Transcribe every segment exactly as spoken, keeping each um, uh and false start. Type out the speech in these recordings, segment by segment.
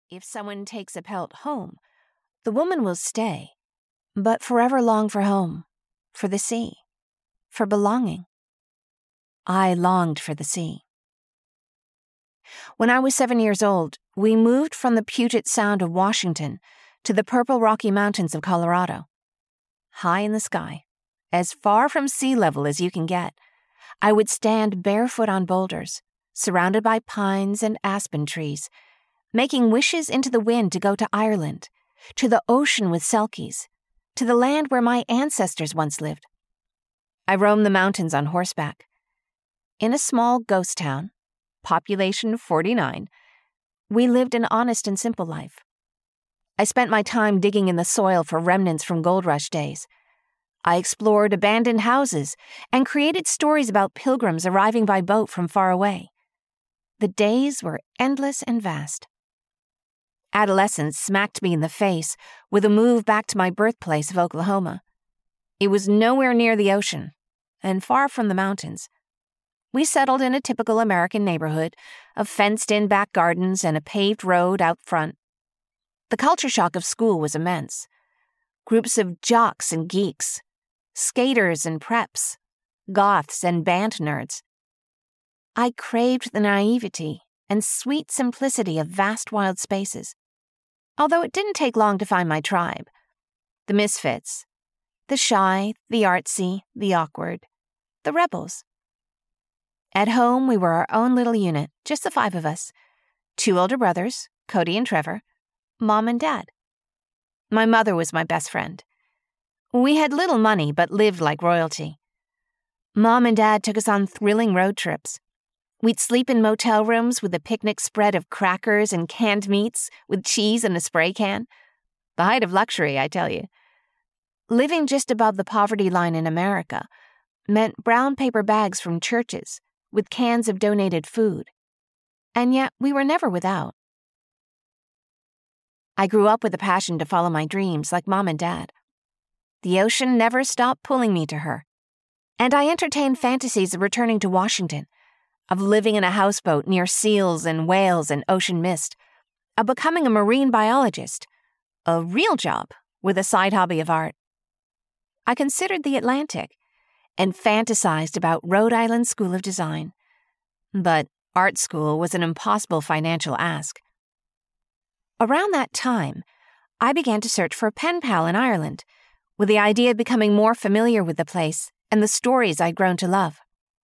If someone takes a pelt home, the woman will stay, but forever long for home, for the sea, for belonging. I longed for the sea. When I was seven years old, we moved from the Puget Sound of Washington to the purple Rocky Mountains of Colorado. High in the sky, as far from sea level as you can get, I would stand barefoot on boulders, surrounded by pines and aspen trees, making wishes into the wind to go to Ireland, to the ocean with selkies, to the land where my ancestors once lived. I roamed the mountains on horseback. In a small ghost town, population forty-nine, we lived an honest and simple life. I spent my time digging in the soil for remnants from gold rush days. I explored abandoned houses and created stories about pilgrims arriving by boat from far away. The days were endless and vast. Adolescence smacked me in the face with a move back to my birthplace of Oklahoma. It was nowhere near the ocean and far from the mountains. We settled in a typical American neighborhood of fenced-in back gardens and a paved road out front. The culture shock of school was immense. Groups of jocks and geeks, skaters and preps, goths and band nerds. I craved the naivety and sweet simplicity of vast wild spaces, although it didn't take long to find my tribe. The misfits, the shy, the artsy, the awkward, the rebels. At home, we were our own little unit, just the five of us. Two older brothers, Cody and Trevor, Mom and Dad. My mother was my best friend. We had little money, but lived like royalty. Mom and Dad took us on thrilling road trips. We'd sleep in motel rooms with a picnic spread of crackers and canned meats with cheese in a spray can. The height of luxury, I tell you. Living just above the poverty line in America meant brown paper bags from churches with cans of donated food. And yet we were never without. I grew up with a passion to follow my dreams like Mom and Dad. The ocean never stopped pulling me to her. And I entertained fantasies of returning to Washington, of living in a houseboat near seals and whales and ocean mist, of becoming a marine biologist, a real job with a side hobby of art. I considered the Atlantic and fantasized about Rhode Island School of Design. But art school was an impossible financial ask. Around that time, I began to search for a pen pal in Ireland, with the idea of becoming more familiar with the place and the stories I'd grown to love.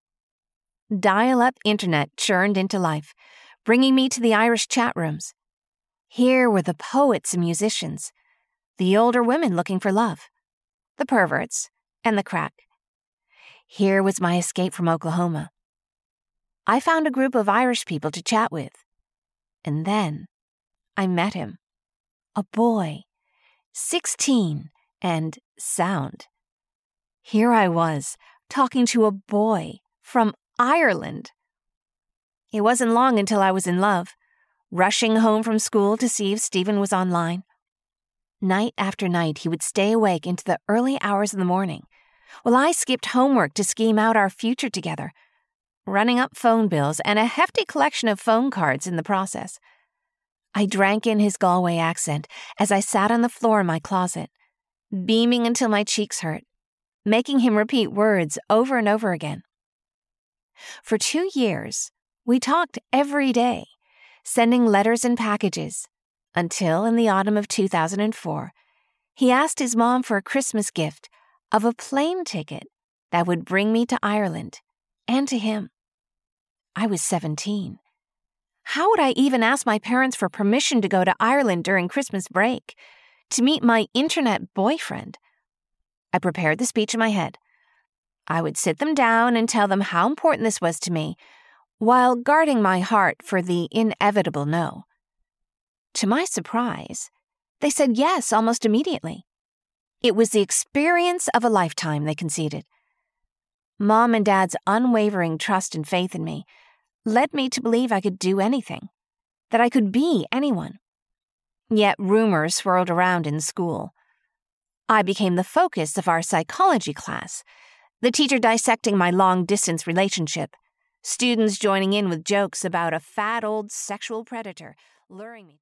Dial-up internet churned into life, bringing me to the Irish chat rooms. Here were the poets and musicians, the older women looking for love, the perverts, and the crack. Here was my escape from Oklahoma. I found a group of Irish people to chat with. And then I met him. A boy, sixteen, and sound. Here I was, talking to a boy from Ireland. It wasn't long until I was in love, rushing home from school to see if Stephen was online. Night after night, he would stay awake into the early hours of the morning, while I skipped homework to scheme out our future together, running up phone bills and a hefty collection of phone cards in the process. I drank in his Galway accent as I sat on the floor in my closet, beaming until my cheeks hurt, making him repeat words over and over again. For two years, we talked every day, sending letters and packages, until in the autumn of two thousand four, he asked his mom for a Christmas gift of a plane ticket that would bring me to Ireland, and to him. I was seventeen. How would I even ask my parents for permission to go to Ireland during Christmas break, to meet my internet boyfriend? I prepared the speech in my head. I would sit them down and tell them how important this was to me, while guarding my heart for the inevitable no. To my surprise, they said yes almost immediately. It was the experience of a lifetime, they conceded. Mom and Dad's unwavering trust and faith in me led me to believe I could do anything, that I could be anyone. Yet rumors swirled around in school. I became the focus of our psychology class, the teacher dissecting my long-distance relationship, students joining in with jokes about a fat old sexual predator luring me.